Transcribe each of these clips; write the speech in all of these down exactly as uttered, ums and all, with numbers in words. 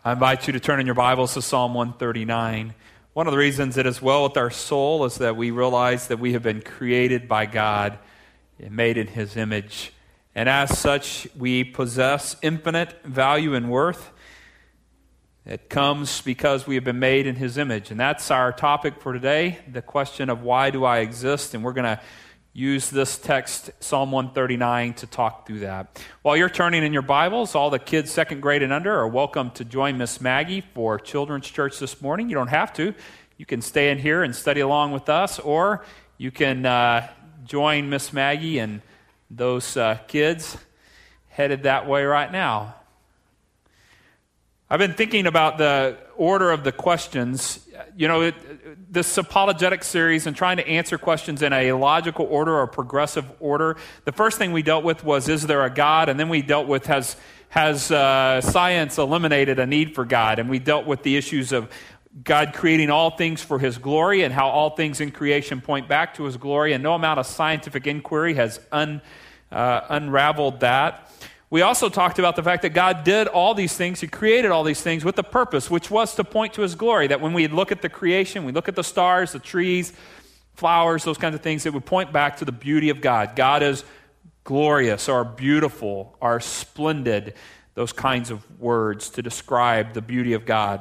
I invite you to turn in your Bibles to Psalm one thirty-nine. One of the reasons it is well with our soul is that we realize that we have been created by God and made in His image. And as such, we possess infinite value and worth. It comes because we have been made in His image. And that's our topic for today, the question of why do I exist? And we're going to use this text, Psalm one thirty-nine, to talk through that. While you're turning in your Bibles, all the kids second grade and under are welcome to join Miss Maggie for Children's Church this morning. You don't have to. You can stay in here and study along with us, or you can uh, join Miss Maggie and those uh, kids headed that way right now. I've been thinking about the order of the questions. You know, it, this apologetic series and trying to answer questions in a logical order or progressive order. The first thing we dealt with was, is there a God? And then we dealt with, has, has uh, science eliminated a need for God? And we dealt with the issues of God creating all things for His glory and how all things in creation point back to His glory. And no amount of scientific inquiry has un, uh, unraveled that. We also talked about the fact that God did all these things, He created all these things with a purpose, which was to point to His glory. That when we look at the creation, we look at the stars, the trees, flowers, those kinds of things, it would point back to the beauty of God. God is glorious, or beautiful, or splendid, those kinds of words to describe the beauty of God.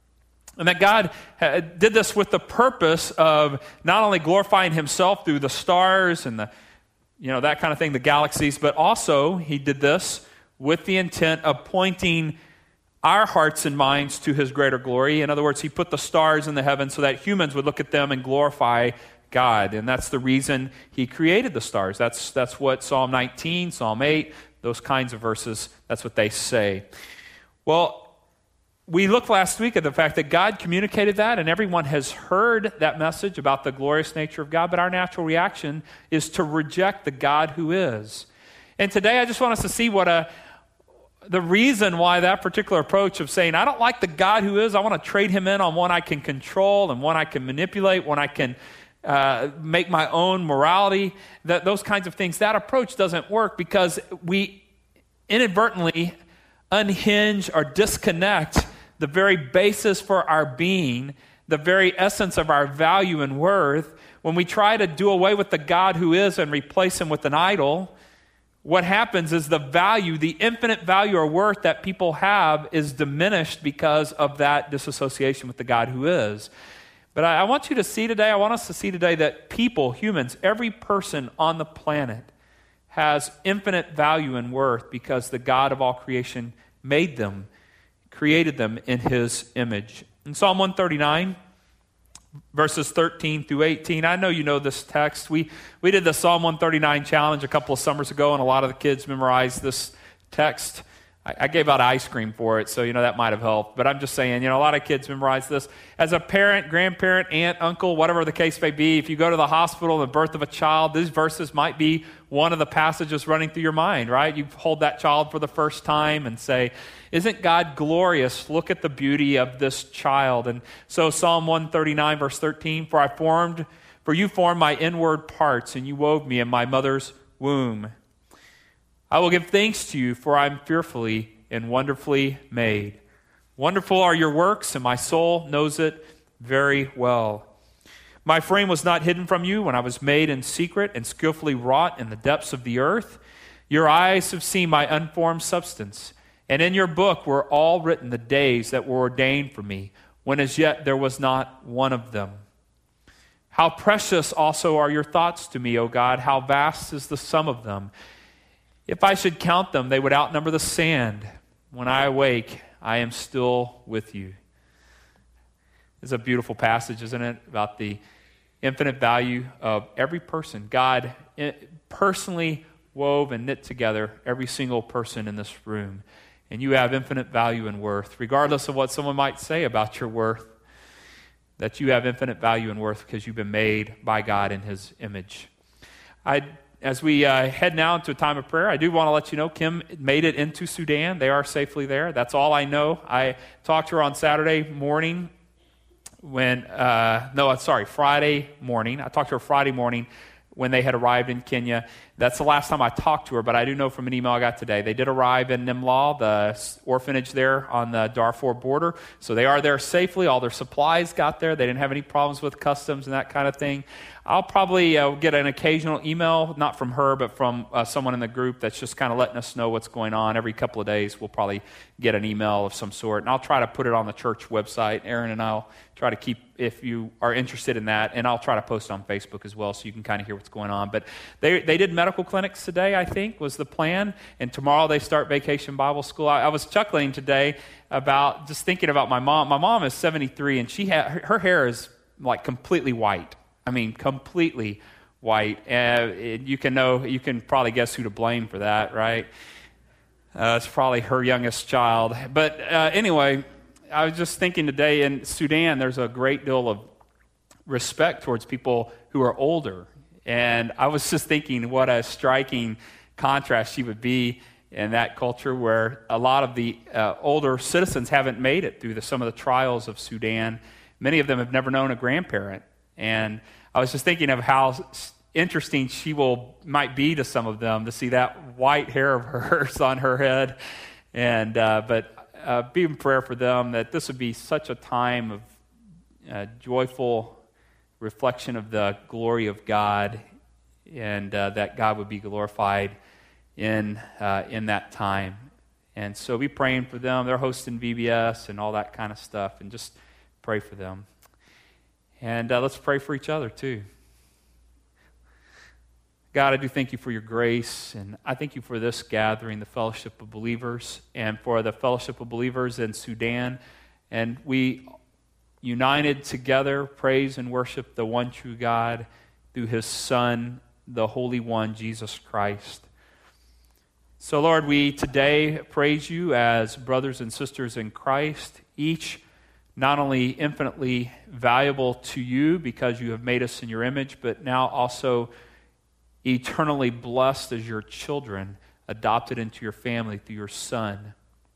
And that God did this with the purpose of not only glorifying Himself through the stars and the You know, that kind of thing, the galaxies, but also He did this with the intent of pointing our hearts and minds to His greater glory. In other words, He put the stars in the heavens so that humans would look at them and glorify God. And that's the reason He created the stars. That's, that's what Psalm nineteen, Psalm eight, those kinds of verses, that's what they say. Well, we looked last week at the fact that God communicated that, and everyone has heard that message about the glorious nature of God, but our natural reaction is to reject the God who is. And today I just want us to see what a the reason why that particular approach of saying, I don't like the God who is, I want to trade Him in on one I can control and one I can manipulate, one I can uh, make my own morality, that those kinds of things, that approach doesn't work because we inadvertently unhinge or disconnect the very basis for our being, the very essence of our value and worth. When we try to do away with the God who is and replace Him with an idol, what happens is the value, the infinite value or worth that people have is diminished because of that disassociation with the God who is. But I, I want you to see today, I want us to see today that people, humans, every person on the planet has infinite value and worth because the God of all creation made them, created them in His image. In Psalm one thirty-nine, verses thirteen through eighteen, I know you know this text. We we did the Psalm one thirty-nine challenge a couple of summers ago, and a lot of the kids memorized this text. I, I gave out ice cream for it, so you know that might have helped. But I'm just saying, you know, a lot of kids memorize this. As a parent, grandparent, aunt, uncle, whatever the case may be, if you go to the hospital, the birth of a child, these verses might be one of the passages running through your mind, right? You hold that child for the first time and say, isn't God glorious? Look at the beauty of this child. And so Psalm one thirty-nine, verse thirteen, for I formed, for you formed my inward parts, and you wove me in my mother's womb. I will give thanks to you, for I am fearfully and wonderfully made. Wonderful are your works, and my soul knows it very well. My frame was not hidden from you when I was made in secret and skillfully wrought in the depths of the earth. Your eyes have seen my unformed substance, and in your book were all written the days that were ordained for me, when as yet there was not one of them. How precious also are your thoughts to me, O God, how vast is the sum of them. If I should count them, they would outnumber the sand. When I awake, I am still with you. It's a beautiful passage, isn't it, about the infinite value of every person. God personally wove and knit together every single person in this room. And you have infinite value and worth, regardless of what someone might say about your worth, that you have infinite value and worth because you've been made by God in His image. I As we uh, head now into a time of prayer, I do want to let you know Kim made it into Sudan. They are safely there. That's all I know. I talked to her on Saturday morning when, uh, no, sorry, Friday morning. I talked to her Friday morning when they had arrived in Kenya. That's the last time I talked to her, but I do know from an email I got today. They did arrive in Nimlaw, the orphanage there on the Darfur border. So they are there safely. All their supplies got there. They didn't have any problems with customs and that kind of thing. I'll probably uh, get an occasional email, not from her, but from uh, someone in the group that's just kind of letting us know what's going on. Every couple of days, we'll probably get an email of some sort. And I'll try to put it on the church website. Aaron and I'll try to keep, if you are interested in that, and I'll try to post on Facebook as well so you can kind of hear what's going on. But they they did medical clinics today, I think, was the plan. And tomorrow they start Vacation Bible School. I, I was chuckling today about just thinking about my mom. My mom is seventy-three, and she ha- her, her hair is like completely white. I mean, completely white. Uh, you can know, you can probably guess who to blame for that, right? Uh, it's probably her youngest child. But uh, anyway, I was just thinking today in Sudan, there's a great deal of respect towards people who are older. And I was just thinking what a striking contrast she would be in that culture where a lot of the uh, older citizens haven't made it through the, some of the trials of Sudan. Many of them have never known a grandparent. And I was just thinking of how interesting she will might be to some of them to see that white hair of hers on her head. And uh, but uh, be in prayer for them that this would be such a time of uh, joyful reflection of the glory of God, and uh, that God would be glorified in uh, in that time. And so be praying for them. They're hosting V B S and all that kind of stuff, and just pray for them. And uh, let's pray for each other, too. God, I do thank you for your grace, and I thank you for this gathering, the Fellowship of Believers, and for the Fellowship of Believers in Sudan. And we, united together, praise and worship the one true God through his Son, the Holy One, Jesus Christ. So, Lord, we today praise you as brothers and sisters in Christ, each not only infinitely valuable to you because you have made us in your image, but now also eternally blessed as your children, adopted into your family through your Son.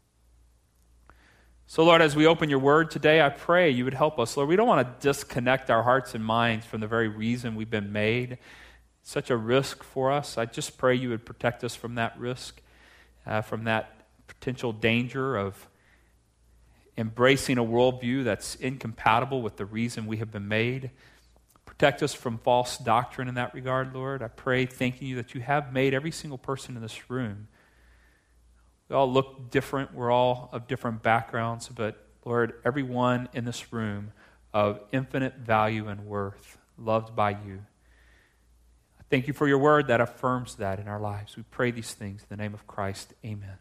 So, Lord, as we open your word today, I pray you would help us. Lord, we don't want to disconnect our hearts and minds from the very reason we've been made. It's such a risk for us. I just pray you would protect us from that risk, uh, from that potential danger of embracing a worldview that's incompatible with the reason we have been made. Protect us from false doctrine in that regard, Lord. I pray, thanking you that you have made every single person in this room. We all look different. We're all of different backgrounds, but Lord, everyone in this room of infinite value and worth, loved by you. I thank you for your word that affirms that in our lives. We pray these things in the name of Christ. Amen.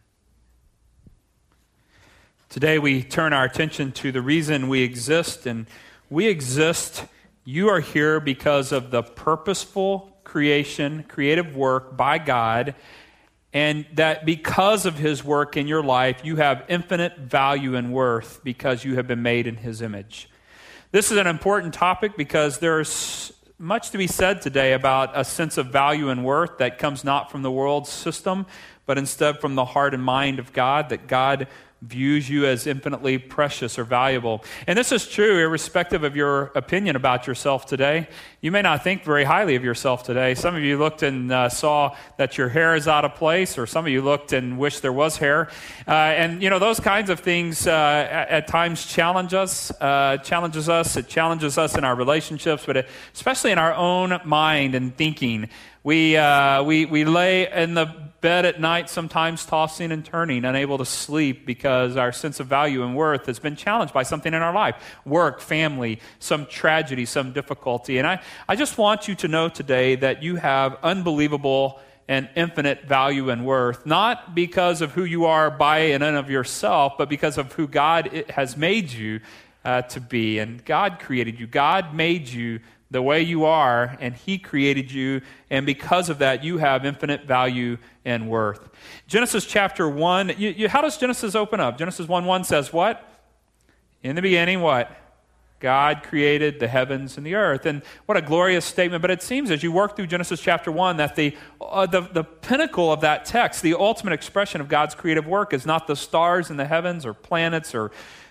Today we turn our attention to the reason we exist, and we exist, you are here because of the purposeful creation, creative work by God, and that because of his work in your life, you have infinite value and worth because you have been made in his image. This is an important topic because there's much to be said today about a sense of value and worth that comes not from the world's system, but instead from the heart and mind of God, that God views you as infinitely precious or valuable. And this is true irrespective of your opinion about yourself today. You may not think very highly of yourself today. Some of you looked and uh, saw that your hair is out of place, or some of you looked and wished there was hair. Uh, and, you know, those kinds of things uh, at, at times challenge us, uh, challenges us. It challenges us in our relationships, but it, especially in our own mind and thinking. We, uh, we, we lay in the bed at night, sometimes tossing and turning, unable to sleep because our sense of value and worth has been challenged by something in our life. Work, family, some tragedy, some difficulty. And I, I just want you to know today that you have unbelievable and infinite value and worth, not because of who you are by and in of yourself, but because of who God has made you uh, to be. And God created you. God made you the way you are, and he created you, and because of that, you have infinite value and worth. Genesis chapter one, you, you, how does Genesis open up? Genesis one one says what? In the beginning, what? God created the heavens and the earth. And what a glorious statement. But it seems as you work through Genesis chapter one that the, uh, the, the pinnacle of that text, the ultimate expression of God's creative work, is not the stars in the heavens or planets or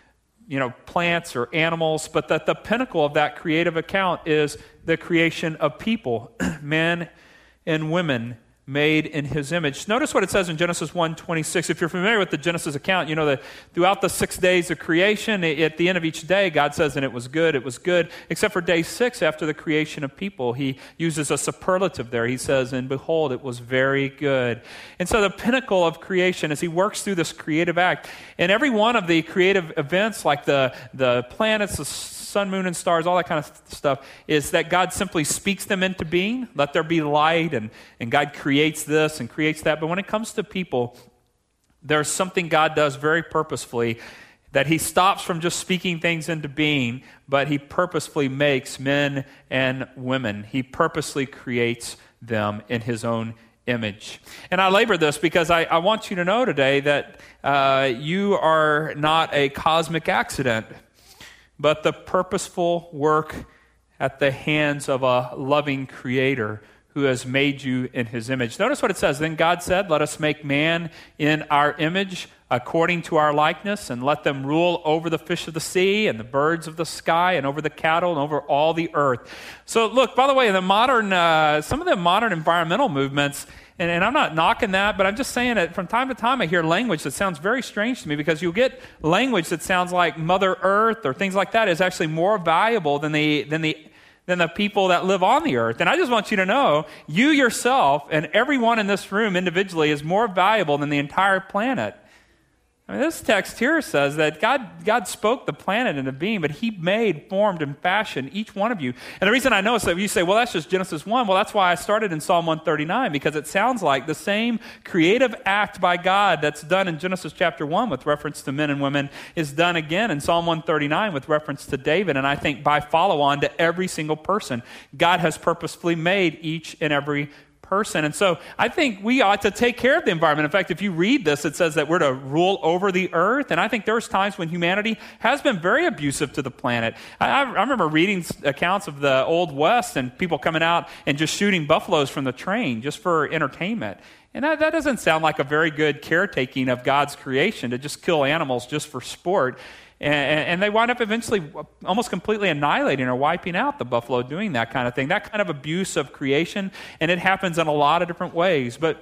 you know, plants or animals, but that the pinnacle of that creative account is the creation of people, men and women made in his image. Notice what it says in Genesis one twenty-six. If you're familiar with the Genesis account, you know that throughout the six days of creation, at the end of each day, God says, and it was good, it was good, except for day six after the creation of people. He uses a superlative there. He says, and behold, it was very good. And so the pinnacle of creation, as he works through this creative act, and every one of the creative events, like the, the planets, the sun, moon, and stars, all that kind of stuff, is that God simply speaks them into being. Let there be light, and, and God creates this and creates that. But when it comes to people, there's something God does very purposefully, that he stops from just speaking things into being, but he purposefully makes men and women. He purposely creates them in his own image. And I labor this because I, I want you to know today that uh, you are not a cosmic accident, but the purposeful work at the hands of a loving creator who has made you in his image. Notice what it says. Then God said, let us make man in our image according to our likeness, and let them rule over the fish of the sea and the birds of the sky and over the cattle and over all the earth. So look, by the way, the modern, uh, some of the modern environmental movements, And, and I'm not knocking that, but I'm just saying that from time to time I hear language that sounds very strange to me, because you'll get language that sounds like Mother Earth or things like that is actually more valuable than the than the than the people that live on the earth. And I just want you to know, you yourself and everyone in this room individually is more valuable than the entire planet. I mean, this text here says that God, God spoke the planet into being, but he made, formed, and fashioned each one of you. And the reason I know is that you say, well, that's just Genesis one. Well, that's why I started in Psalm one thirty-nine, because it sounds like the same creative act by God that's done in Genesis chapter one with reference to men and women is done again in Psalm one thirty-nine with reference to David. And I think by follow-on to every single person, God has purposefully made each and every person. And so I think we ought to take care of the environment. In fact, if you read this, it says that we're to rule over the earth. And I think there's times when humanity has been very abusive to the planet. I, I remember reading accounts of the Old West and people coming out and just shooting buffaloes from the train just for entertainment. And that, that doesn't sound like a very good caretaking of God's creation, to just kill animals just for sport. And, and they wind up eventually almost completely annihilating or wiping out the buffalo, doing that kind of thing, that kind of abuse of creation. And it happens in a lot of different ways. But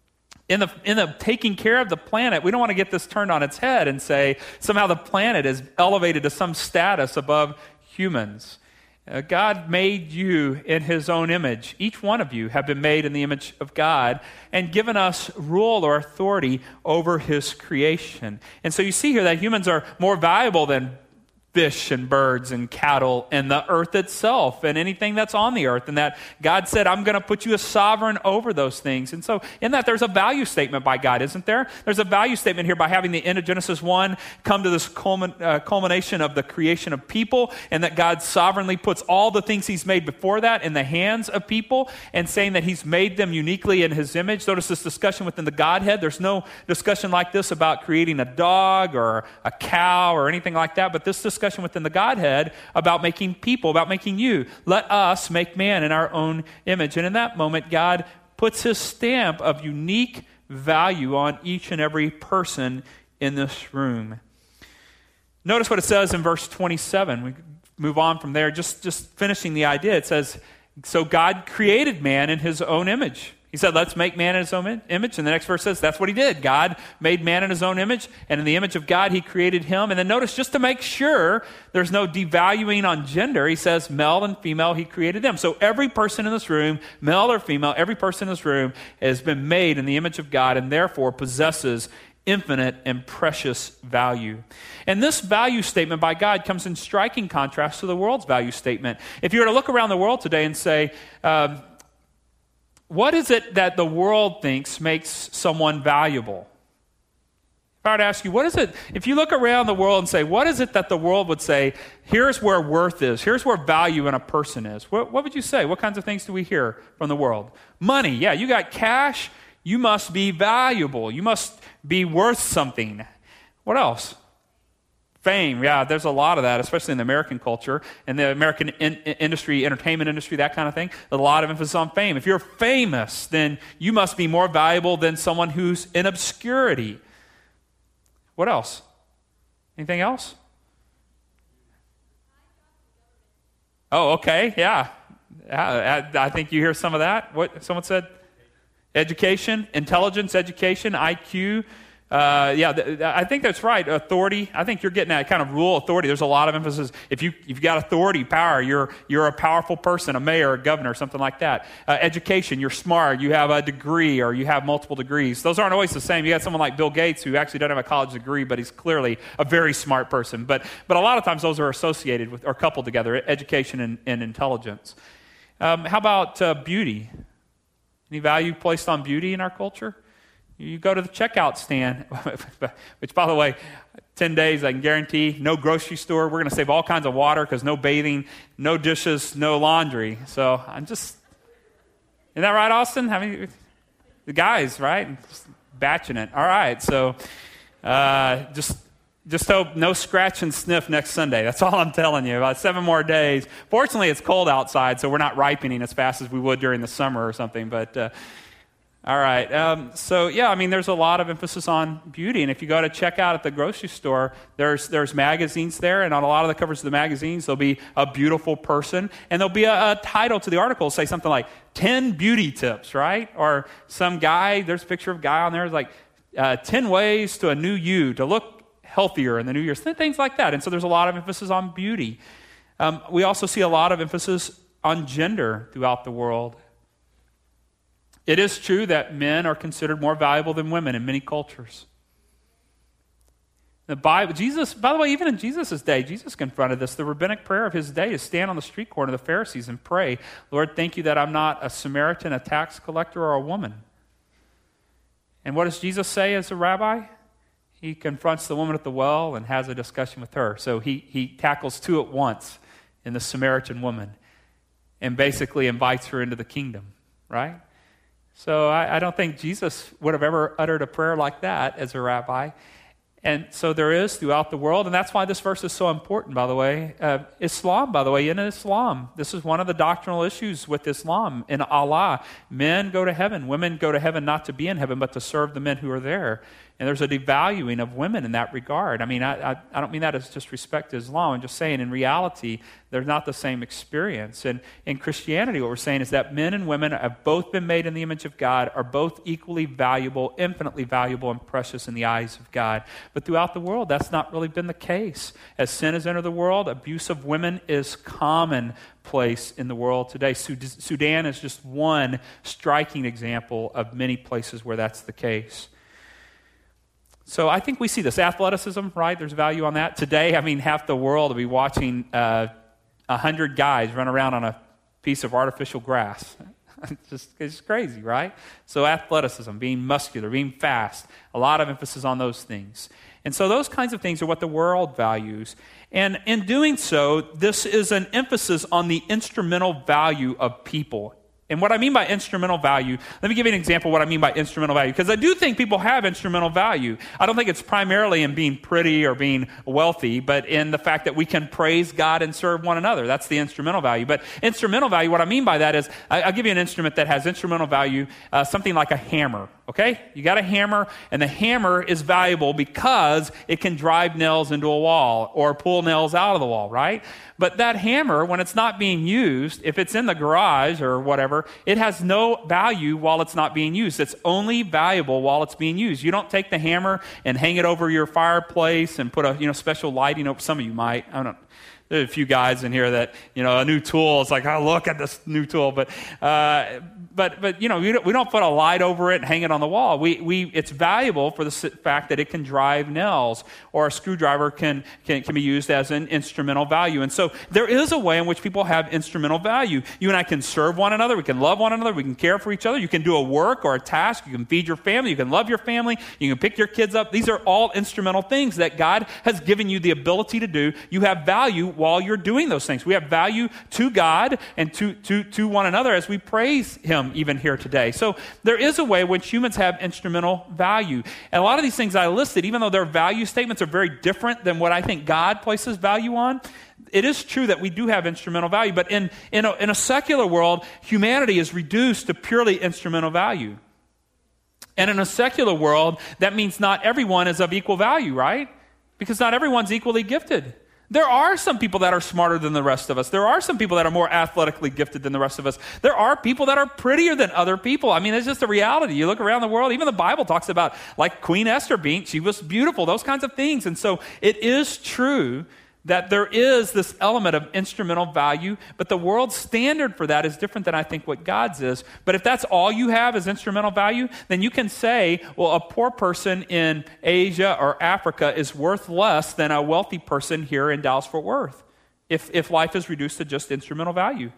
in the in the taking care of the planet, we don't want to get this turned on its head and say somehow the planet is elevated to some status above humans. Uh, God made you in his own image. Each one of you have been made in the image of God and given us rule or authority over his creation. And so you see here that humans are more valuable than fish and birds and cattle and the earth itself and anything that's on the earth, and that God said, I'm going to put you as sovereign over those things. And so in that, there's a value statement by God, isn't there? There's a value statement here by having the end of Genesis one come to this culmin- uh, culmination of the creation of people, and that God sovereignly puts all the things he's made before that in the hands of people, and saying that he's made them uniquely in his image. Notice this discussion within the Godhead. There's no discussion like this about creating a dog or a cow or anything like that, but this discussion within the Godhead about making people, about making you. Let us make man in our own image. And in that moment, God puts his stamp of unique value on each and every person in this room. Notice what it says in verse twenty-seven. We move on from there, just, just finishing the idea. It says, so God created man in his own image. He said, let's make man in his own image. And the next verse says, that's what he did. God made man in his own image, and in the image of God, he created him. And then notice, just to make sure there's no devaluing on gender, he says, male and female, he created them. So every person in this room, male or female, every person in this room has been made in the image of God, and therefore possesses infinite and precious value. And this value statement by God comes in striking contrast to the world's value statement. If you were to look around the world today and say, um, what is it that the world thinks makes someone valuable? If I were to ask you, what is it, if you look around the world and say, what is it that the world would say, here's where worth is, here's where value in a person is, what, what would you say? What kinds of things do we hear from the world? Money, yeah, you got cash, you must be valuable, you must be worth something. What else? Fame, yeah, there's a lot of that, especially in the American culture and the American in- industry, entertainment industry, that kind of thing. A lot of emphasis on fame. If you're famous, then you must be more valuable than someone who's in obscurity. What else? Anything else? Oh, okay, yeah. yeah I, I think you hear some of that. What someone said? Education, intelligence, education, I Q. Uh, yeah, th- I think that's right. Authority. I think you're getting that kind of rule authority. There's a lot of emphasis. If you if you've got authority, power, you're you're a powerful person, a mayor, a governor, something like that. Uh, education. You're smart. You have a degree, or you have multiple degrees. Those aren't always the same. You got someone like Bill Gates who actually doesn't have a college degree, but he's clearly a very smart person. But but a lot of times those are associated with or coupled together. Education and, and intelligence. Um, how about uh, beauty? Any value placed on beauty in our culture? You go to the checkout stand, which, by the way, ten days, I can guarantee, no grocery store. We're going to save all kinds of water because no bathing, no dishes, no laundry. So I'm just, isn't that right, Austin? I mean, the guys, right? Just batching it. All right, so uh, just just hope no scratch and sniff next Sunday. That's all I'm telling you. About seven more days. Fortunately, it's cold outside, so we're not ripening as fast as we would during the summer or something, but... Uh, All right. Um, so, yeah, I mean, there's a lot of emphasis on beauty. And if you go to check out at the grocery store, there's there's magazines there. And on a lot of the covers of the magazines, there'll be a beautiful person. And there'll be a, a title to the article, say something like ten beauty tips, right? Or some guy, there's a picture of a guy on there, like uh, ten ways to a new you, to look healthier in the new year, things like that. And so there's a lot of emphasis on beauty. Um, we also see a lot of emphasis on gender throughout the world. It is true that men are considered more valuable than women in many cultures. The Bible, Jesus, by the way, even in Jesus' day, Jesus confronted this. The rabbinic prayer of his day is stand on the street corner of the Pharisees and pray, Lord, thank you that I'm not a Samaritan, a tax collector, or a woman. And what does Jesus say as a rabbi? He confronts the woman at the well and has a discussion with her. So he, he tackles two at once in the Samaritan woman and basically invites her into the kingdom, right? So I, I don't think Jesus would have ever uttered a prayer like that as a rabbi. And so there is throughout the world, and that's why this verse is so important, by the way. Uh, Islam, by the way, in Islam, this is one of the doctrinal issues with Islam. In Allah, men go to heaven. Women go to heaven not to be in heaven, but to serve the men who are there. And there's a devaluing of women in that regard. I mean, I, I, I don't mean that as just respect to Islam. I'm just saying in reality, they're not the same experience. And in Christianity, what we're saying is that men and women have both been made in the image of God, are both equally valuable, infinitely valuable and precious in the eyes of God. But throughout the world, that's not really been the case. As sin has entered the world, abuse of women is commonplace in the world today. Sudan is just one striking example of many places where that's the case. So I think we see this. Athleticism, right? There's value on that. Today, I mean, half the world will be watching uh, one hundred guys run around on a piece of artificial grass. It's just it's crazy, right? So athleticism, being muscular, being fast, a lot of emphasis on those things. And so those kinds of things are what the world values. And in doing so, this is an emphasis on the instrumental value of people. And what I mean by instrumental value, let me give you an example of what I mean by instrumental value, because I do think people have instrumental value. I don't think it's primarily in being pretty or being wealthy, but in the fact that we can praise God and serve one another. That's the instrumental value. But instrumental value, what I mean by that is, I, I'll give you an instrument that has instrumental value, uh, something like a hammer. Okay? You got a hammer, and the hammer is valuable because it can drive nails into a wall or pull nails out of the wall, right? But that hammer, when it's not being used, if it's in the garage or whatever, it has no value while it's not being used. It's only valuable while it's being used. You don't take the hammer and hang it over your fireplace and put a you know special lighting over. Some of you might. I don't. There are a few guys in here that, you know, a new tool, it's like, oh, look at this new tool. But, uh, but, but you know, we don't, we don't put a light over it and hang it on the wall. We, we, it's valuable for the fact that it can drive nails, or a screwdriver can, can, can be used as an instrumental value. And so there is a way in which people have instrumental value. You and I can serve one another. We can love one another. We can care for each other. You can do a work or a task. You can feed your family. You can love your family. You can pick your kids up. These are all instrumental things that God has given you the ability to do. You have value while you're doing those things. We have value to God and to, to, to one another as we praise Him even here today. So there is a way in which humans have instrumental value. And a lot of these things I listed, even though their value statements are very different than what I think God places value on, it is true that we do have instrumental value. But in, in, a, in a secular world, humanity is reduced to purely instrumental value. And in a secular world, that means not everyone is of equal value, right? Because not everyone's equally gifted. There are some people that are smarter than the rest of us. There are some people that are more athletically gifted than the rest of us. There are people that are prettier than other people. I mean, it's just a reality. You look around the world, even the Bible talks about, like Queen Esther being, she was beautiful, those kinds of things. And so it is true that there is this element of instrumental value, but the world's standard for that is different than I think what God's is. But if that's all you have is instrumental value, then you can say, well, a poor person in Asia or Africa is worth less than a wealthy person here in Dallas-Fort Worth, if, if life is reduced to just instrumental value.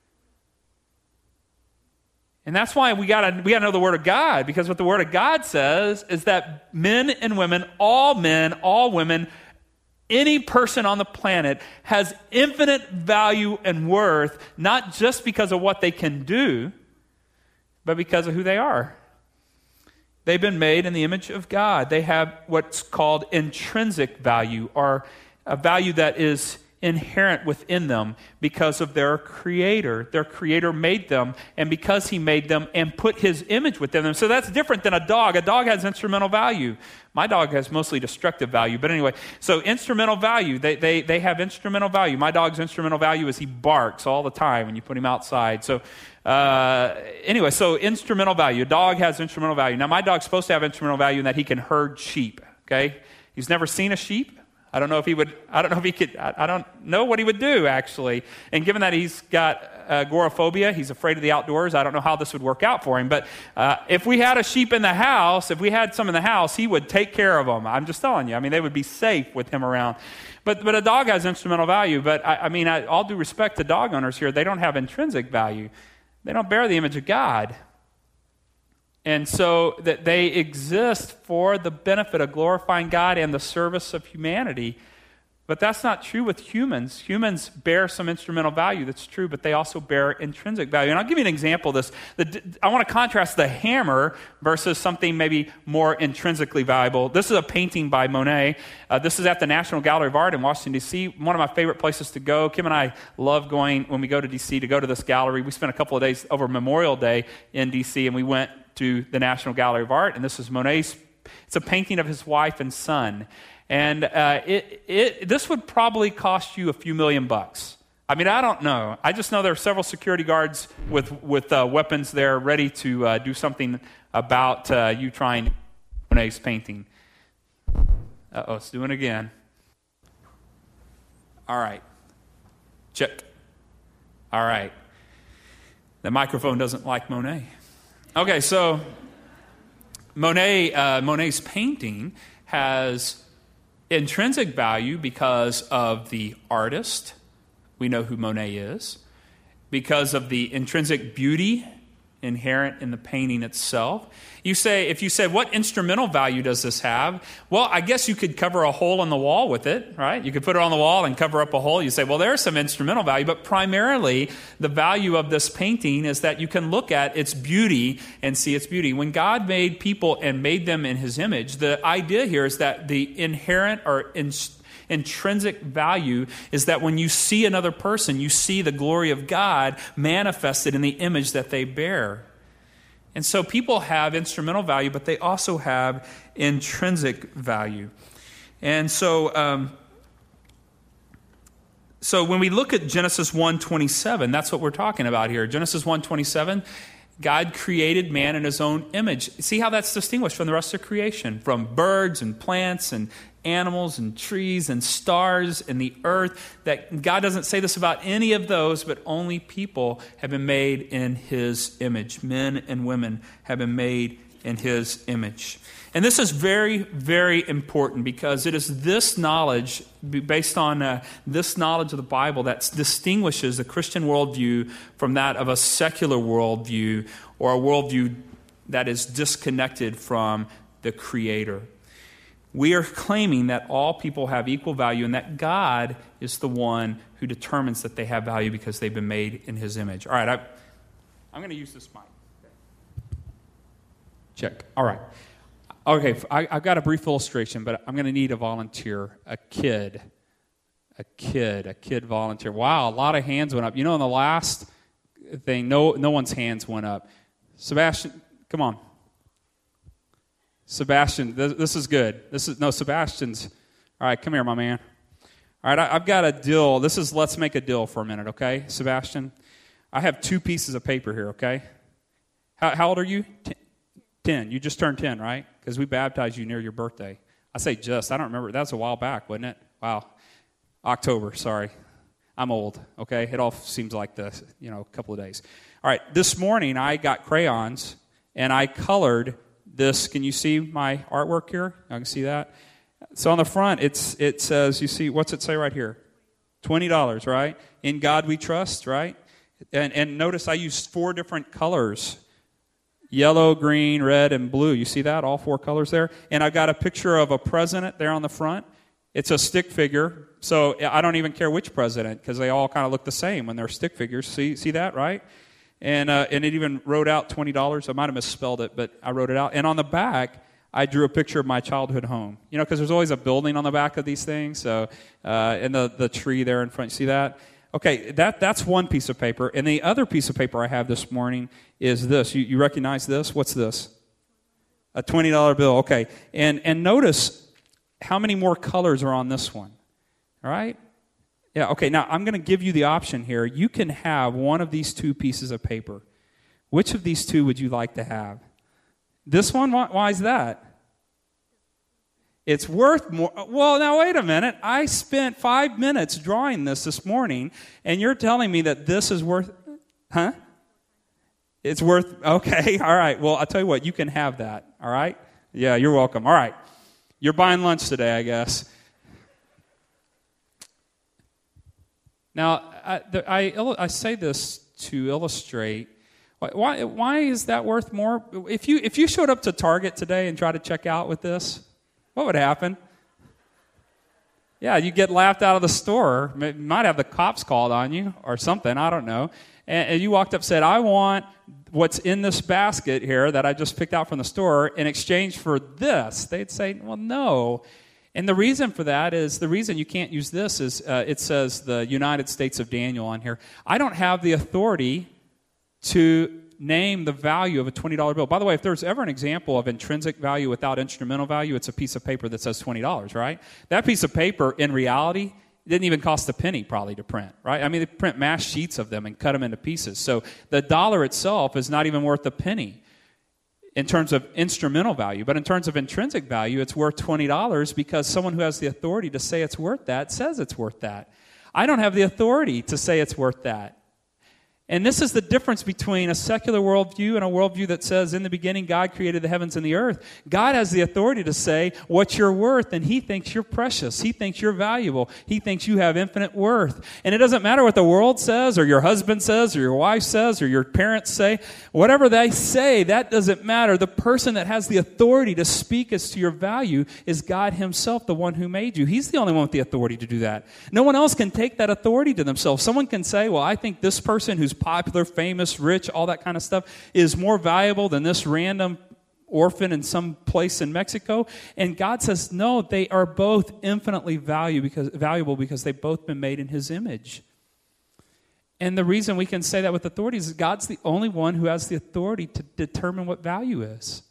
And that's why we gotta we gotta know the Word of God, because what the Word of God says is that men and women, all men, all women, any person on the planet has infinite value and worth, not just because of what they can do, but because of who they are. They've been made in the image of God. They have what's called intrinsic value, or a value that is inherent within them because of their Creator. Their Creator made them, and because He made them and put His image within them. So that's different than a dog. A dog has instrumental value. My dog has mostly destructive value. But anyway, so instrumental value, they, they, they have instrumental value. My dog's instrumental value is he barks all the time when you put him outside. So uh, anyway, so instrumental value. A dog has instrumental value. Now, my dog's supposed to have instrumental value in that he can herd sheep, okay? He's never seen a sheep. I don't know if he would, I don't know if he could, I, I don't know what he would do, actually. And given that he's got uh, agoraphobia, he's afraid of the outdoors, I don't know how this would work out for him. But uh, if we had a sheep in the house, if we had some in the house, he would take care of them. I'm just telling you. I mean, they would be safe with him around. But but a dog has instrumental value. But I, I mean, I, all due respect to dog owners here, they don't have intrinsic value. They don't bear the image of God. And so that they exist for the benefit of glorifying God and the service of humanity. But that's not true with humans. Humans bear some instrumental value, that's true, but they also bear intrinsic value. And I'll give you an example of this. The, I want to contrast the hammer versus something maybe more intrinsically valuable. This is a painting by Monet. Uh, this is at the National Gallery of Art in Washington, D C, one of my favorite places to go. Kim and I love going, when we go to D C, to go to this gallery. We spent a couple of days over Memorial Day in D C, and we went to the National Gallery of Art, and this is Monet's. It's a painting of his wife and son. And uh, it, it, this would probably cost you a few million bucks. I mean, I don't know. I just know there are several security guards with, with uh, weapons there ready to uh, do something about uh, you trying Monet's painting. Uh-oh, it's doing it again. All right. Check. All right. The microphone doesn't like Monet. Okay, so Monet, uh, Monet's painting has intrinsic value because of the artist. We know who Monet is. Because of the intrinsic beauty inherent in the painting itself. You say, if you said, what instrumental value does this have? Well, I guess you could cover a hole in the wall with it, right? You could put it on the wall and cover up a hole. You say, well, there's some instrumental value, but primarily the value of this painting is that you can look at its beauty and see its beauty. When God made people and made them in His image, the idea here is that the inherent or in, intrinsic value is that when you see another person, you see the glory of God manifested in the image that they bear. And so people have instrumental value, but they also have intrinsic value. And so um, so when we look at Genesis one twenty-seven, that's what we're talking about here. Genesis one twenty-seven, God created man in His own image. See how that's distinguished from the rest of creation, from birds and plants and animals and trees and stars and the earth. That God doesn't say this about any of those, but only people have been made in His image. Men and women have been made in His image. And this is very, very important because it is this knowledge, based on uh, this knowledge of the Bible, that distinguishes the Christian worldview from that of a secular worldview, or a worldview that is disconnected from the Creator. We are claiming that all people have equal value and that God is the one who determines that they have value because they've been made in His image. All right, I, I'm going to use this mic. Check. All right. Okay, I, I've got a brief illustration, but I'm going to need a volunteer, a kid, a kid, a kid volunteer. Wow, a lot of hands went up. You know, in the last thing, no, no one's hands went up. Sebastian, come on. Sebastian, this, this is good. This is no Sebastian's. All right, come here, my man. All right, I, I've got a deal. This is let's make a deal for a minute, okay, Sebastian? I have two pieces of paper here, okay? How, how old are you? Ten. ten. You just turned ten, right? Because we baptized you near your birthday. I say just. I don't remember. That was a while back, wasn't it? Wow. October, sorry. I'm old, okay? It all seems like the, you know, a couple of days. All right, this morning I got crayons, and I colored this. Can you see my artwork here? I can see that. So on the front, it's it says, you see, what's it say right here? twenty dollars, right? In God we trust, right? And, and notice I used four different colors. Yellow, green, red, and blue. You see that? All four colors there. And I've got a picture of a president there on the front. It's a stick figure. So I don't even care which president because they all kind of look the same when they're stick figures. See see that, right? And uh, and it even wrote out twenty dollars. I might have misspelled it, but I wrote it out. And on the back, I drew a picture of my childhood home. You know, because there's always a building on the back of these things. So, uh, and the, the tree there in front, you see that? Okay, that that's one piece of paper. And the other piece of paper I have this morning is this. You, you recognize this? What's this? A twenty dollar bill. Okay. And and notice how many more colors are on this one. All right? Yeah, okay. Now, I'm going to give you the option here. You can have one of these two pieces of paper. Which of these two would you like to have? This one, why, why is that? It's worth more. Well, now, wait a minute. I spent five minutes drawing this this morning, and you're telling me that this is worth, huh? It's worth, okay, all right. Well, I'll tell you what, you can have that, all right? Yeah, you're welcome. All right. You're buying lunch today, I guess. Now, I, the, I, I say this to illustrate, why, why is that worth more? If you, if you showed up to Target today and tried to check out with this, what would happen? Yeah, you get laughed out of the store. You might have the cops called on you or something, I don't know. And, and you walked up and said, I want what's in this basket here that I just picked out from the store in exchange for this. They'd say, well, no. And the reason for that is, the reason you can't use this is, uh, it says the United States of Daniel on here. I don't have the authority to name the value of a twenty dollar bill. By the way, if there's ever an example of intrinsic value without instrumental value, it's a piece of paper that says twenty dollars, right? That piece of paper, in reality, didn't even cost a penny probably to print, right? I mean, they print mass sheets of them and cut them into pieces. So the dollar itself is not even worth a penny in terms of instrumental value. But in terms of intrinsic value, it's worth twenty dollars because someone who has the authority to say it's worth that says it's worth that. I don't have the authority to say it's worth that. And this is the difference between a secular worldview and a worldview that says, in the beginning, God created the heavens and the earth. God has the authority to say what you're worth, and He thinks you're precious. He thinks you're valuable. He thinks you have infinite worth. And it doesn't matter what the world says, or your husband says, or your wife says, or your parents say. Whatever they say, that doesn't matter. The person that has the authority to speak as to your value is God Himself, the one who made you. He's the only one with the authority to do that. No one else can take that authority to themselves. Someone can say, well, I think this person who's popular, famous, rich, all that kind of stuff is more valuable than this random orphan in some place in Mexico. And God says, no, they are both infinitely value because, valuable because they've both been made in His image. And the reason we can say that with authority is God's the only one who has the authority to determine what value is.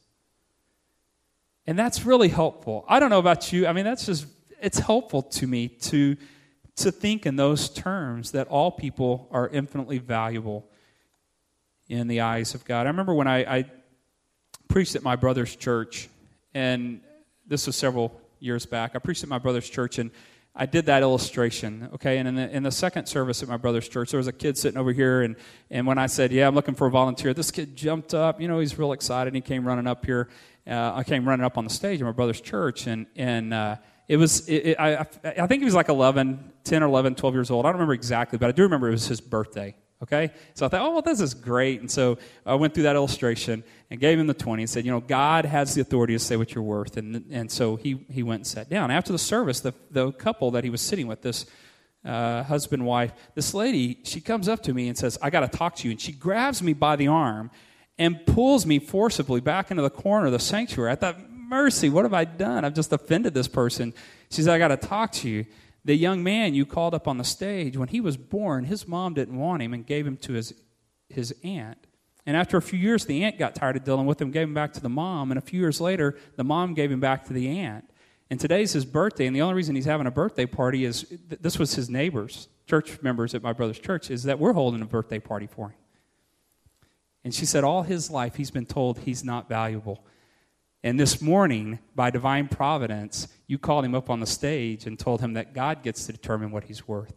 And that's really helpful. I don't know about you. I mean, that's just, it's helpful to me to to think in those terms that all people are infinitely valuable in the eyes of God. I remember when I, I preached at my brother's church, and this was several years back. I preached at my brother's church, and I did that illustration, okay? And in the, in the second service at my brother's church, there was a kid sitting over here, and, and when I said, yeah, I'm looking for a volunteer, this kid jumped up. You know, he's real excited, and he came running up here. Uh, I came running up on the stage at my brother's church, and and uh, it was, it, it, I, I think he was like eleven, ten or eleven, twelve years old. I don't remember exactly, but I do remember it was his birthday, okay? So I thought, oh, well, this is great. And so I went through that illustration and gave him the twenty and said, you know, God has the authority to say what you're worth. And and so he, he went and sat down. After the service, the, the couple that he was sitting with, this uh, husband, wife, this lady, she comes up to me and says, I got to talk to you. And she grabs me by the arm and pulls me forcibly back into the corner of the sanctuary. I thought, mercy, what have I done? I've just offended this person. She said, I got to talk to you. The young man you called up on the stage, when he was born, his mom didn't want him and gave him to his his aunt. And after a few years, the aunt got tired of dealing with him, gave him back to the mom. And a few years later, the mom gave him back to the aunt. And today's his birthday, and the only reason he's having a birthday party is, th- this was his neighbors, church members at my brother's church, is that we're holding a birthday party for him. And she said all his life he's been told he's not valuable. And this morning, by divine providence, you called him up on the stage and told him that God gets to determine what he's worth.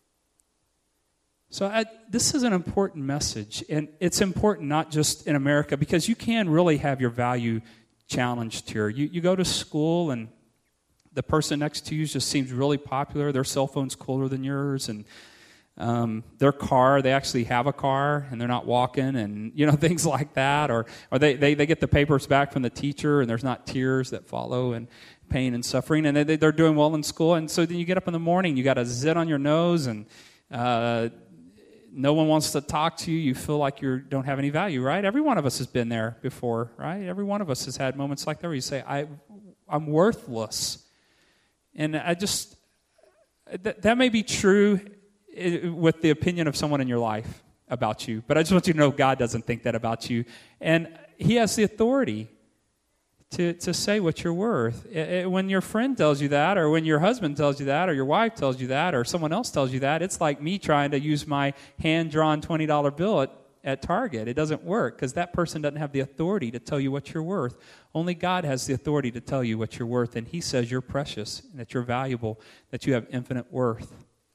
So I, this is an important message, and it's important not just in America, because you can really have your value challenged here. You, you go to school, and the person next to you just seems really popular. Their cell phone's cooler than yours, and um, their car, they actually have a car, and they're not walking, and you know things like that. Or, or they, they, they get the papers back from the teacher, and there's not tears that follow, and pain and suffering, and they, they're doing well in school. And so then you get up in the morning, you got a zit on your nose, and uh, no one wants to talk to you. You feel like you don't have any value, right? Every one of us has been there before, right? Every one of us has had moments like that where you say, I, I'm worthless. And I just, that, that may be true with the opinion of someone in your life about you, but I just want you to know God doesn't think that about you. And he has the authority to, to say what you're worth. When your friend tells you that, or when your husband tells you that, or your wife tells you that, or someone else tells you that, it's like me trying to use my hand-drawn twenty dollar bill at, at Target. It doesn't work because that person doesn't have the authority to tell you what you're worth. Only God has the authority to tell you what you're worth, and he says you're precious, and that you're valuable, that you have infinite worth.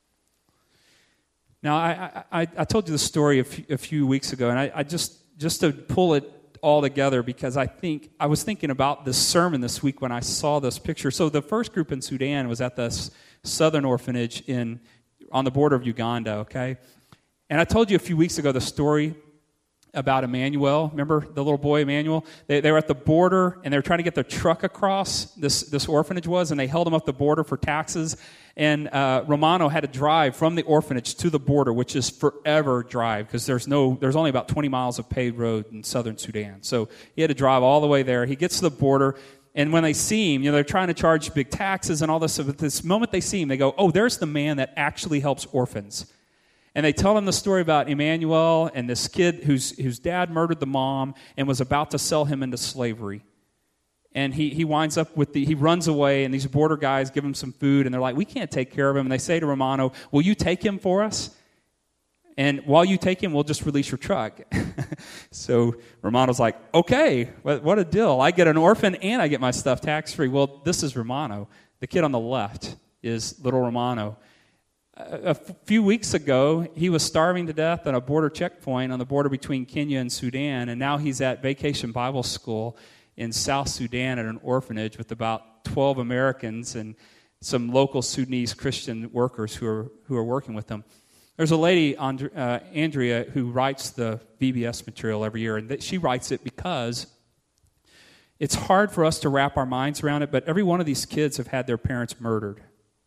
Now, I, I, I told you the story a few, a few weeks ago, and I, I just, just to pull it all together, because I think I was thinking about this sermon this week when I saw this picture. So the first group in Sudan was at this southern orphanage in on the border of Uganda, okay? And I told you a few weeks ago the story about Emmanuel. Remember the little boy Emmanuel? They, they were at the border, and they were trying to get their truck across, this, this orphanage was, and they held him up the border for taxes. And uh, Romano had to drive from the orphanage to the border, which is forever drive, because there's no, there's only about twenty miles of paved road in southern Sudan. So he had to drive all the way there. He gets to the border, and when they see him, you know, they're trying to charge big taxes and all this. So at this moment they see him, they go, oh, there's the man that actually helps orphans. And they tell him the story about Emmanuel and this kid whose whose dad murdered the mom and was about to sell him into slavery. And he, he winds up with the, he runs away, and these border guys give him some food, and they're like, we can't take care of him. And they say to Romano, will you take him for us? And while you take him, we'll just release your truck. So Romano's like, okay, what, what a deal. I get an orphan and I get my stuff tax-free. Well, this is Romano. The kid on the left is little Romano. A few weeks ago, he was starving to death at a border checkpoint on the border between Kenya and Sudan, and now he's at Vacation Bible School in South Sudan at an orphanage with about twelve Americans and some local Sudanese Christian workers who are who are working with him. There's a lady, uh, Andrea, who writes the V B S material every year, and she writes it because it's hard for us to wrap our minds around it, but every one of these kids have had their parents murdered.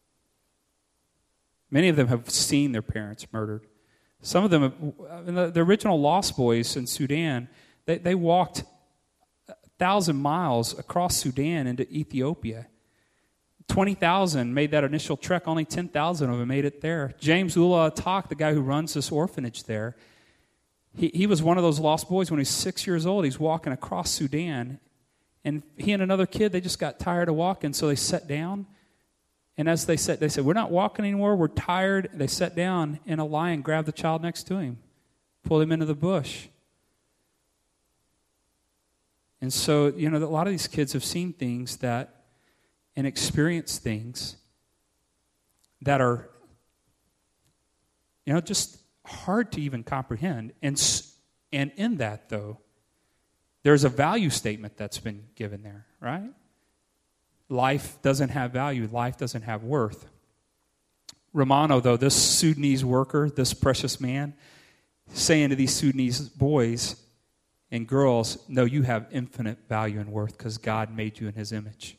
Many of them have seen their parents murdered. Some of them, have, the, the original Lost Boys in Sudan, they, they walked a thousand miles across Sudan into Ethiopia. twenty thousand made that initial trek. Only ten thousand of them made it there. James Ullah Atak, the guy who runs this orphanage there, he, he was one of those lost boys when he was six years old. He's walking across Sudan, and he and another kid, they just got tired of walking, so they sat down. And as they said, they said, we're not walking anymore, we're tired. They sat down, and a lion grabbed the child next to him, pulled him into the bush. And so, you know, a lot of these kids have seen things that, and experienced things that are, you know, just hard to even comprehend. And, and in that, though, there's a value statement that's been given there, right? Life doesn't have value. Life doesn't have worth. Romano, though, this Sudanese worker, this precious man, saying to these Sudanese boys and girls, no, you have infinite value and worth because God made you in his image.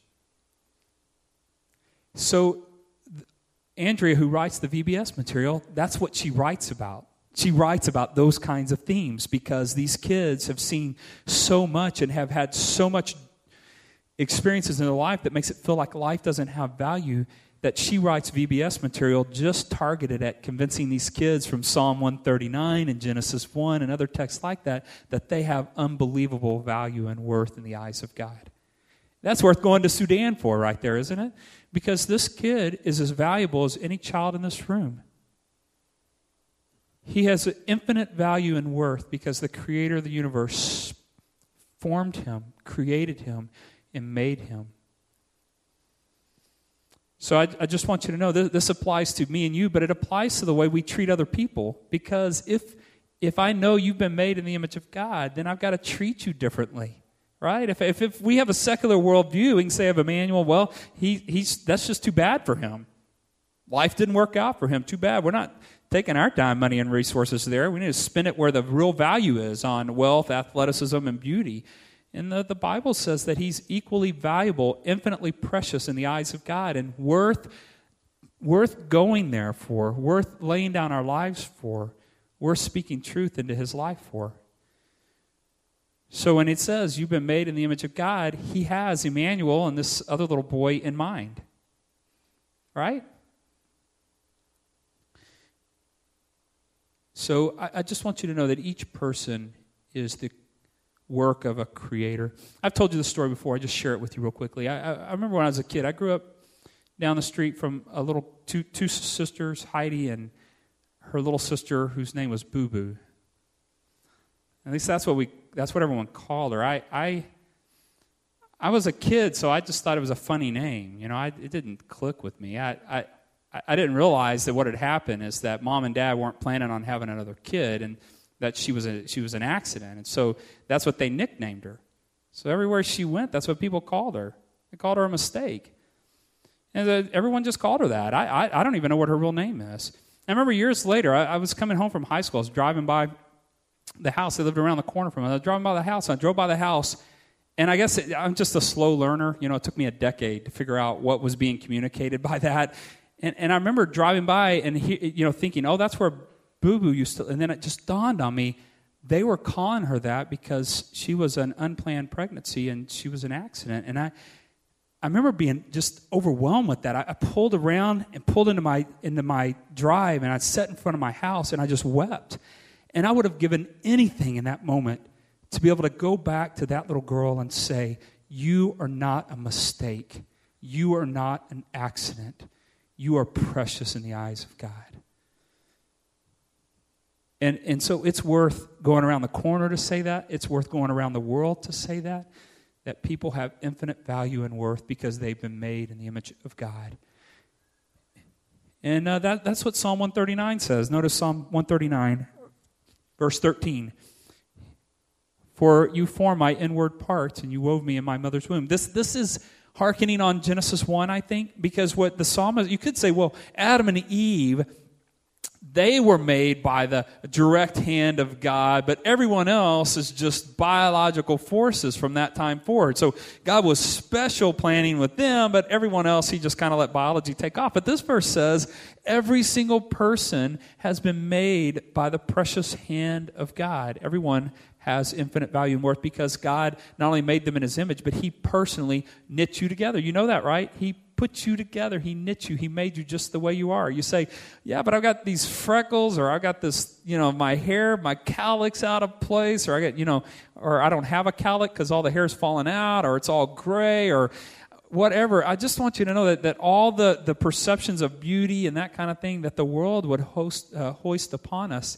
So Andrea, who writes the V B S material, that's what she writes about. She writes about those kinds of themes because these kids have seen so much and have had so much experiences in their life that makes it feel like life doesn't have value, that she writes V B S material just targeted at convincing these kids from Psalm one thirty-nine and Genesis one and other texts like that, that they have unbelievable value and worth in the eyes of God. That's worth going to Sudan for right there, isn't it? Because this kid is as valuable as any child in this room. He has an infinite value and worth because the creator of the universe formed him, created him, and made him. So I, I just want you to know this, this applies to me and you, but it applies to the way we treat other people. Because if if I know you've been made in the image of God, then I've got to treat you differently. Right? If, if if we have a secular worldview, we can say of Emmanuel, well, he he's that's just too bad for him. Life didn't work out for him. Too bad. We're not taking our time, money, and resources there. We need to spend it where the real value is, on wealth, athleticism, and beauty. And the, the Bible says that he's equally valuable, infinitely precious in the eyes of God, and worth worth going there for, worth laying down our lives for, worth speaking truth into his life for. So when it says you've been made in the image of God, he has Emmanuel and this other little boy in mind. Right? So I, I just want you to know that each person is the work of a creator. I've told you this story before. I just share it with you real quickly. I, I, I remember when I was a kid, I grew up down the street from a little two, two sisters, Heidi and her little sister, whose name was Boo Boo. At least that's what we that's what everyone called her. I I I was a kid, so I just thought it was a funny name. You know, I, it didn't click with me. I, I I didn't realize that what had happened is that mom and dad weren't planning on having another kid, and that she was a she was an accident, and so that's what they nicknamed her. So everywhere she went, that's what people called her. They called her a mistake, and uh, everyone just called her that. I, I I don't even know what her real name is. I remember years later, I, I was coming home from high school. I was driving by the house. They lived around the corner from us. I was driving by the house. And I drove by the house, and I guess it, I'm just a slow learner. You know, it took me a decade to figure out what was being communicated by that. And and I remember driving by and he, you know thinking, oh, that's where Boo Boo used to. And then it just dawned on me, they were calling her that because she was an unplanned pregnancy and she was an accident. And I I remember being just overwhelmed with that. I, I pulled around and pulled into my into my drive, and I sat in front of my house and I just wept. And I would have given anything in that moment to be able to go back to that little girl and say, you are not a mistake. You are not an accident. You are precious in the eyes of God. And, and so it's worth going around the corner to say that. It's worth going around the world to say that, that people have infinite value and worth because they've been made in the image of God. And uh, that, that's what Psalm one thirty-nine says. Notice Psalm one thirty-nine. Verse thirteen, for you formed my inward parts, and you wove me in my mother's womb. This this is hearkening on Genesis one, I think, because what the psalmist, you could say, well, Adam and Eve, they were made by the direct hand of God, but everyone else is just biological forces from that time forward. So God was special planning with them, but everyone else, he just kind of let biology take off. But this verse says, every single person has been made by the precious hand of God. Everyone has infinite value and worth because God not only made them in his image, but he personally knit you together. You know that, right? He put you together. He knit you. He made you just the way you are. You say, yeah, but I've got these freckles, or I got this, you know, my hair, my cowlick's out of place, or I got, you know, or I don't have a cowlick because all the hair's fallen out, or it's all gray, or whatever. I just want you to know that, that all the, the perceptions of beauty and that kind of thing that the world would host, uh, hoist upon us,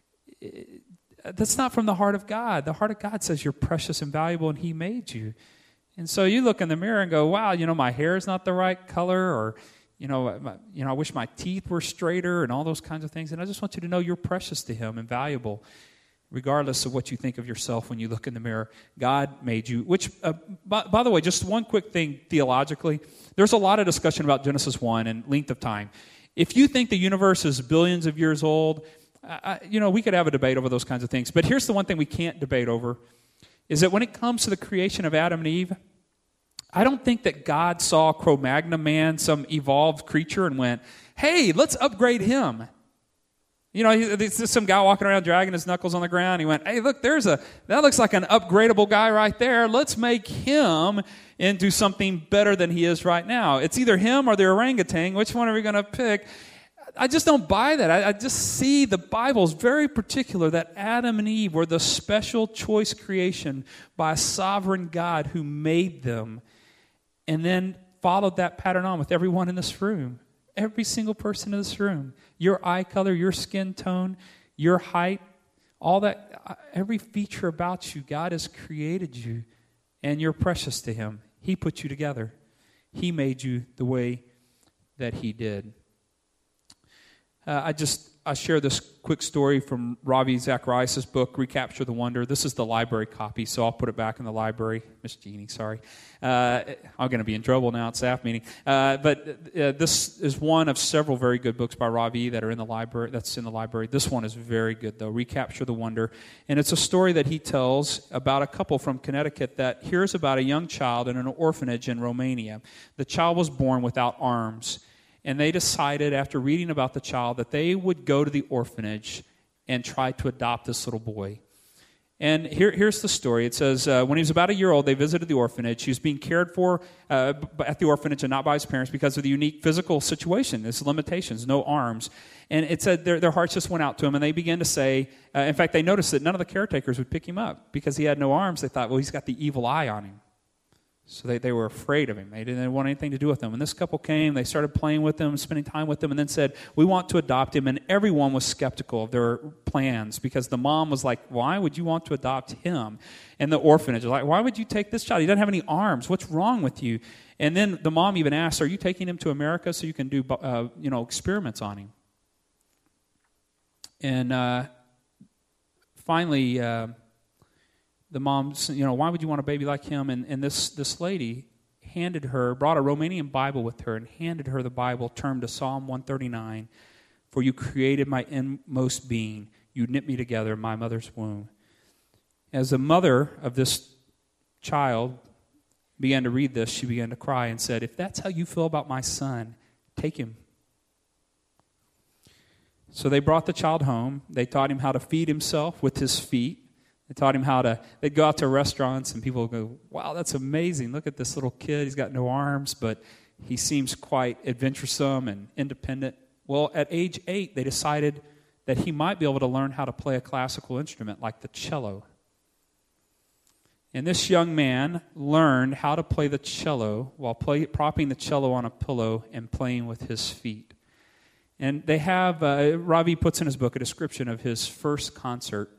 it, that's not from the heart of God. The heart of God says you're precious and valuable, and he made you. And so you look in the mirror and go, wow, you know, my hair is not the right color, or, you know, my, you know, I wish my teeth were straighter, and all those kinds of things. And I just want you to know you're precious to him and valuable, regardless of what you think of yourself when you look in the mirror. God made you, which, uh, by, by the way, just one quick thing theologically. There's a lot of discussion about Genesis one and length of time. If you think the universe is billions of years old, I, you know, we could have a debate over those kinds of things. But here's the one thing we can't debate over, is that when it comes to the creation of Adam and Eve, I don't think that God saw Cro-Magnon man, some evolved creature, and went, hey, let's upgrade him. You know, there's just some guy walking around dragging his knuckles on the ground. He went, hey, look, there's a, that looks like an upgradable guy right there. Let's make him into something better than he is right now. It's either him or the orangutan. Which one are we going to pick? I just don't buy that. I, I just see the Bible's very particular that Adam and Eve were the special choice creation by a sovereign God who made them. and then followed that pattern on with everyone in this room. Every single person in this room. Your eye color, your skin tone, your height, all that, every feature about you, God has created you, and you're precious to Him. He put you together. He made you the way that He did. Uh, I just, I share this quick story from Ravi Zacharias' book, Recapture the Wonder. This is the library copy, so I'll put it back in the library. Miss Jeannie, sorry. Uh, I'm going to be in trouble now at staff meeting. Uh, but uh, this is one of several very good books by Ravi that are in the library. That's in the library. This one is very good, though, Recapture the Wonder. And it's a story that he tells about a couple from Connecticut that hears about a young child in an orphanage in Romania. The child was born without arms. And they decided, after reading about the child, that they would go to the orphanage and try to adopt this little boy. And here, here's the story. It says, uh, when he was about a year old, they visited the orphanage. He was being cared for uh, at the orphanage and not by his parents because of the unique physical situation, his limitations, no arms. And it said their, their hearts just went out to him, and they began to say, uh, in fact, they noticed that none of the caretakers would pick him up because he had no arms. They thought, well, he's got the evil eye on him. So they, they were afraid of him. They didn't want anything to do with him. And this couple came, they started playing with him, spending time with him, and then said, we want to adopt him. And everyone was skeptical of their plans because the mom was like, why would you want to adopt him? And the orphanage was like, why would you take this child? He doesn't have any arms. What's wrong with you? And then the mom even asked, are you taking him to America so you can do uh, you know, experiments on him? And uh, finally... Uh, The mom, you know, why would you want a baby like him? And, and this, this lady handed her, brought a Romanian Bible with her and handed her the Bible, turned to Psalm one thirty-nine. For you created my inmost being. You knit me together in my mother's womb. As the mother of this child began to read this, she began to cry and said, if that's how you feel about my son, take him. So they brought the child home. They taught him how to feed himself with his feet. They taught him how to, they'd go out to restaurants and people would go, wow, that's amazing. Look at this little kid. He's got no arms, but he seems quite adventuresome and independent. Well, at age eight, they decided that he might be able to learn how to play a classical instrument like the cello. And this young man learned how to play the cello while play, propping the cello on a pillow and playing with his feet. And they have, uh, Ravi puts in his book a description of his first concert.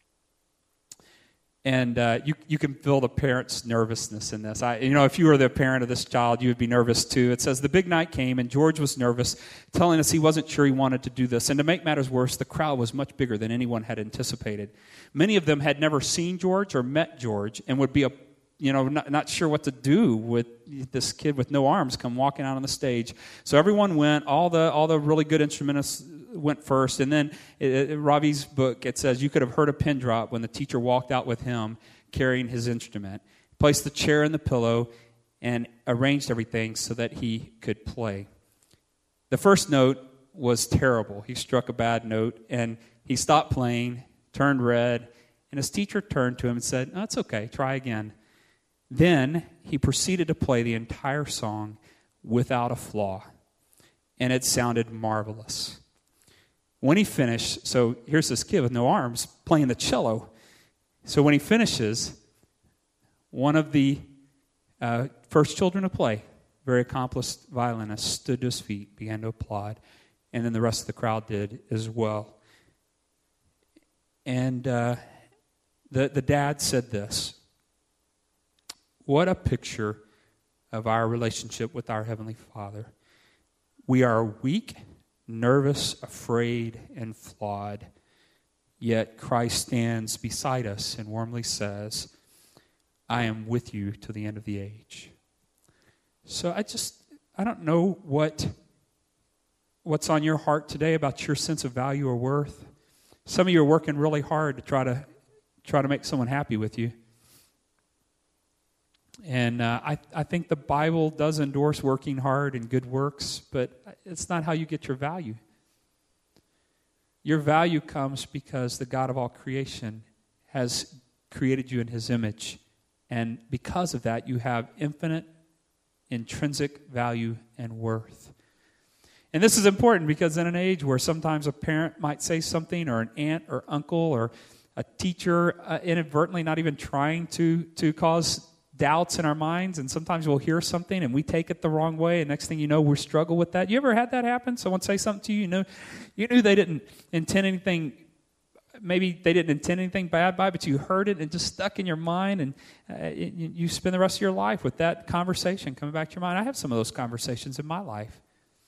And uh, you you can feel the parents' nervousness in this. I, you know, if you were the parent of this child, you would be nervous too. It says, the big night came, and George was nervous, telling us he wasn't sure he wanted to do this. And to make matters worse, the crowd was much bigger than anyone had anticipated. Many of them had never seen George or met George and would be, a, you know, not, not sure what to do with this kid with no arms come walking out on the stage. So everyone went, all the all the really good instrumentists went first, and then it, it, Ravi's book, it says you could have heard a pin drop when the teacher walked out with him carrying his instrument, placed the chair and the pillow, and arranged everything so that he could play. The first note was terrible. He struck a bad note, and he stopped playing, turned red, and his teacher turned to him and said, no, it's okay, try again. Then he proceeded to play the entire song without a flaw, and it sounded marvelous. When he finished, so here's this kid with no arms playing the cello. So when he finishes, one of the uh, first children to play, very accomplished violinist, stood to his feet, began to applaud, and then the rest of the crowd did as well. And uh, the, the dad said this, what a picture of our relationship with our Heavenly Father. We are weak, nervous, afraid, and flawed. Yet Christ stands beside us and warmly says, I am with you to the end of the age. So I just, I don't know what what's on your heart today about your sense of value or worth. Some of you are working really hard to try to try to make someone happy with you. And uh, I, I think the Bible does endorse working hard and good works, but it's not how you get your value. Your value comes because the God of all creation has created you in His image. And because of that, you have infinite, intrinsic value and worth. And this is important because in an age where sometimes a parent might say something, or an aunt or uncle or a teacher uh, inadvertently, not even trying to, to cause doubts in our minds, and sometimes we'll hear something and we take it the wrong way, and next thing you know, we struggle with that. You ever had that happen? Someone say something to you, you know, you knew they didn't intend anything, maybe they didn't intend anything bad by, but you heard it and it just stuck in your mind, and uh, you, you spend the rest of your life with that conversation coming back to your mind. I have some of those conversations in my life.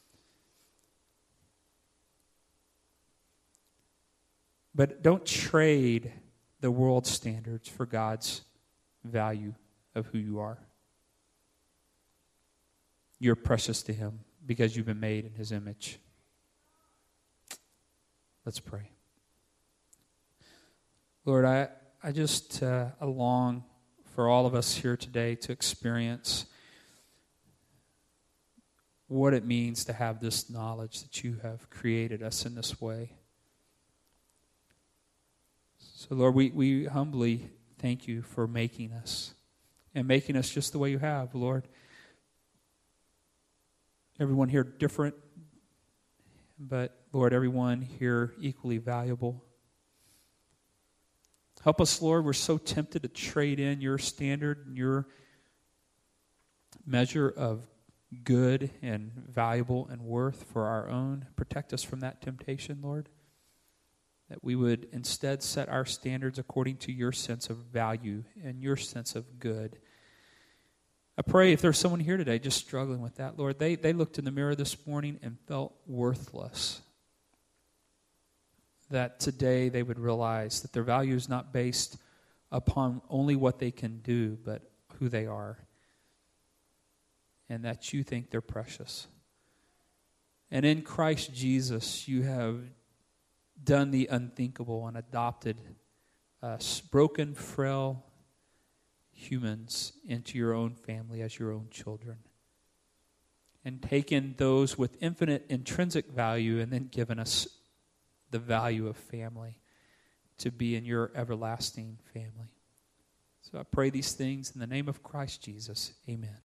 But don't trade the world's standards for God's value of who you are. You're precious to Him because you've been made in His image. Let's pray. Lord, I, I just uh, I long for all of us here today to experience what it means to have this knowledge that you have created us in this way. So, Lord, we, we humbly thank you for making us and making us just the way you have, Lord. Everyone here different, but, Lord, everyone here equally valuable. Help us, Lord. We're so tempted to trade in your standard and your measure of good and valuable and worth for our own. Protect us from that temptation, Lord. That we would instead set our standards according to your sense of value and your sense of good. I pray if there's someone here today just struggling with that, Lord, they, they looked in the mirror this morning and felt worthless. That today they would realize that their value is not based upon only what they can do, but who they are. And that you think they're precious. And in Christ Jesus, you have done the unthinkable and adopted us, broken, frail humans, into your own family as your own children. And taken those with infinite intrinsic value and then given us the value of family to be in your everlasting family. So I pray these things in the name of Christ Jesus. Amen.